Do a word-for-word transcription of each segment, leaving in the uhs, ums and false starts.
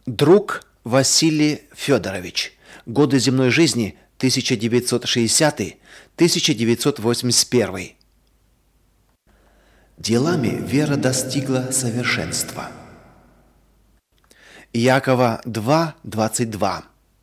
Друг Василий Федорович. Годы земной жизни тысяча девятьсот шестидесятый — тысяча девятьсот восемьдесят первый. Делами вера достигла совершенства. Иакова два двадцать два.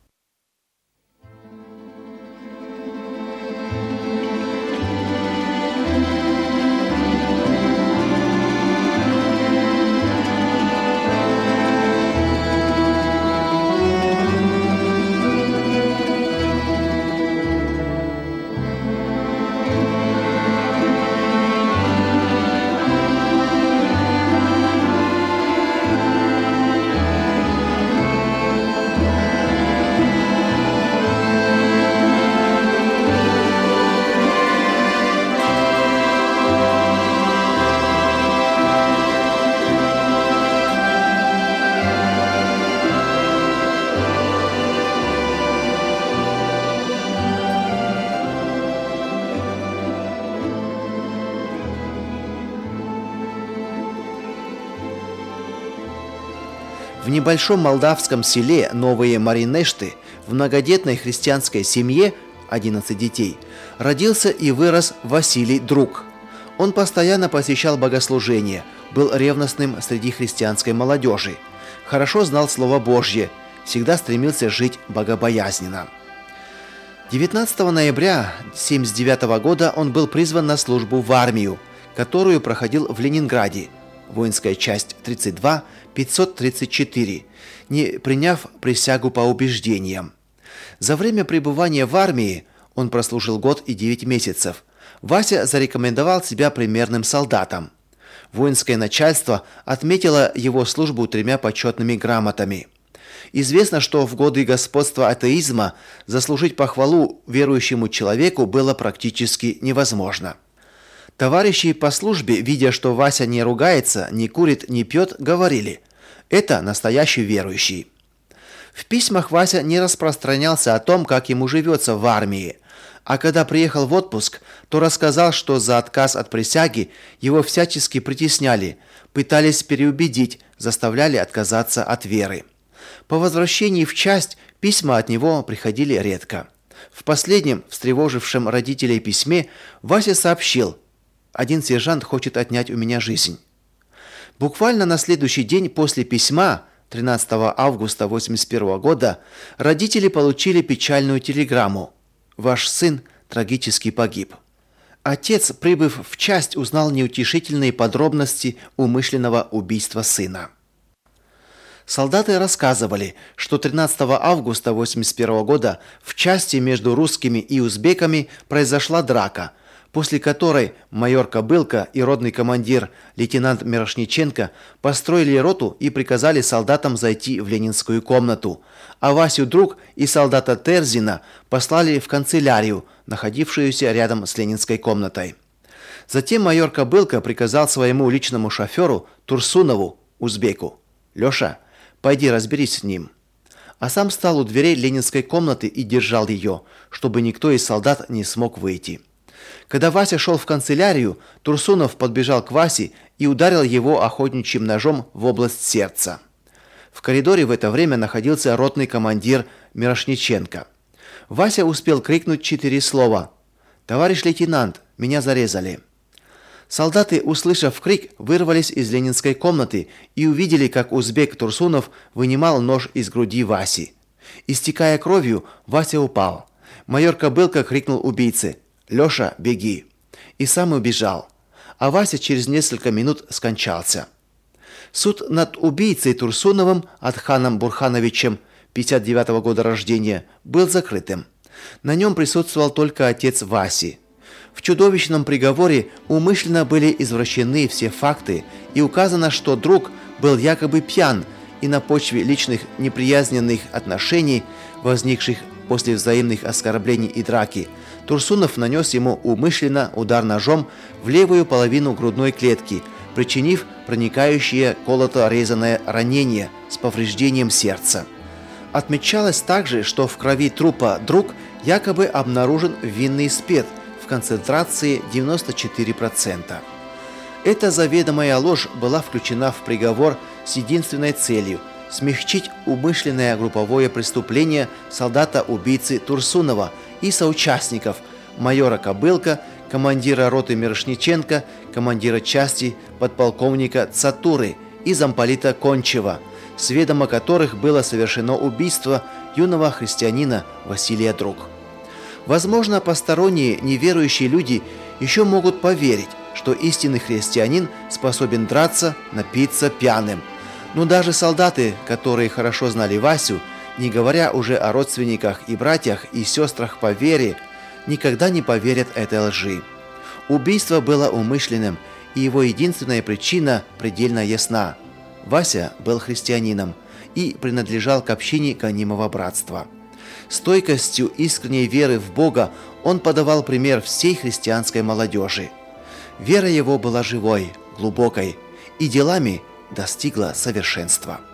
В небольшом молдавском селе Новые Маринешты в многодетной христианской семье, одиннадцать детей, родился и вырос Василий Друг. Он постоянно посещал богослужения, был ревностным среди христианской молодежи, хорошо знал Слово Божье, всегда стремился жить богобоязненно. девятнадцатого ноября тысяча девятьсот семьдесят девятого года он был призван на службу в армию, которую проходил в Ленинграде, воинская часть тридцать два пятьсот тридцать четыре, не приняв присягу по убеждениям. За время пребывания в армии, он прослужил год и девять месяцев, Вася зарекомендовал себя примерным солдатом. Воинское начальство отметило его службу тремя почетными грамотами. Известно, что в годы господства атеизма заслужить похвалу верующему человеку было практически невозможно. Товарищи по службе, видя, что Вася не ругается, не курит, не пьет, говорили: «Это настоящий верующий». В письмах Вася не распространялся о том, как ему живется в армии, а когда приехал в отпуск, то рассказал, что за отказ от присяги его всячески притесняли, пытались переубедить, заставляли отказаться от веры. По возвращении в часть письма от него приходили редко. В последнем, встревожившем родителей письме, Вася сообщил: «Один сержант хочет отнять у меня жизнь». Буквально на следующий день после письма, тринадцатого августа восемьдесят первого года, родители получили печальную телеграмму: «Ваш сын трагически погиб». Отец, прибыв в часть, узнал неутешительные подробности умышленного убийства сына. Солдаты рассказывали, что тринадцатого августа восемьдесят первого года в части между русскими и узбеками произошла драка, после которой майор Кобылка и ротный командир лейтенант Мирошниченко построили роту и приказали солдатам зайти в ленинскую комнату, а Васю Друг и солдата Терзина послали в канцелярию, находившуюся рядом с ленинской комнатой. Затем майор Кобылка приказал своему личному шоферу Турсунову, узбеку: «Леша, пойди разберись с ним». А сам стал у дверей ленинской комнаты и держал ее, чтобы никто из солдат не смог выйти. Когда Вася шел в канцелярию, Турсунов подбежал к Васе и ударил его охотничьим ножом в область сердца. В коридоре в это время находился ротный командир Мирошниченко. Вася успел крикнуть четыре слова: «Товарищ лейтенант, меня зарезали». Солдаты, услышав крик, вырвались из ленинской комнаты и увидели, как узбек Турсунов вынимал нож из груди Васи. Истекая кровью, Вася упал. Майор Кобылка крикнул убийце: «Леша, беги!» и сам убежал, а Вася через несколько минут скончался. Суд над убийцей Турсуновым Атханом Бурхановичем, пятьдесят девятого года рождения, был закрытым. На нем присутствовал только отец Васи. В чудовищном приговоре умышленно были извращены все факты и указано, что Друг был якобы пьян, и на почве личных неприязненных отношений, возникших после взаимных оскорблений и драки, Турсунов нанес ему умышленно удар ножом в левую половину грудной клетки, причинив проникающее колото-резаное ранение с повреждением сердца. Отмечалось также, что в крови трупа Друг якобы обнаружен винный спирт в концентрации девяносто четыре процента. Эта заведомая ложь была включена в приговор с единственной целью – смягчить умышленное групповое преступление солдата-убийцы Турсунова и соучастников майора Кобылка, командира роты Мирошниченко, командира части подполковника Цатуры и замполита Кончева, с ведома которых было совершено убийство юного христианина Василия Друк. Возможно, посторонние неверующие люди еще могут поверить, что истинный христианин способен драться, напиться пьяным. Но даже солдаты, которые хорошо знали Васю, не говоря уже о родственниках и братьях и сестрах по вере, никогда не поверят этой лжи. Убийство было умышленным, и его единственная причина предельно ясна. Вася был христианином и принадлежал к общине гонимого братства. Стойкостью искренней веры в Бога он подавал пример всей христианской молодежи. Вера его была живой, глубокой и делами достигла совершенства.